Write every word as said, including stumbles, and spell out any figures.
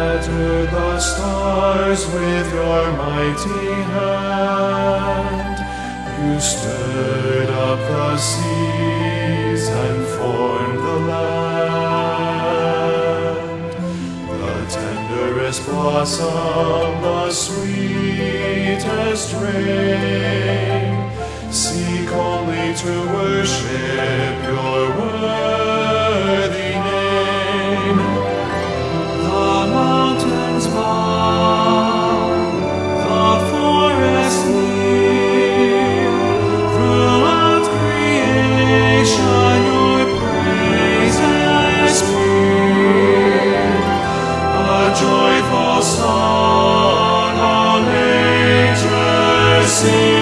scattered the stars with your mighty hand. You stirred up the seas and formed the land. The tenderest blossom, the sweetest rain, seek only to worship your worthy name. The mountains bow, the forests kneel, throughout creation your praises peal. A joyful song all nature sings.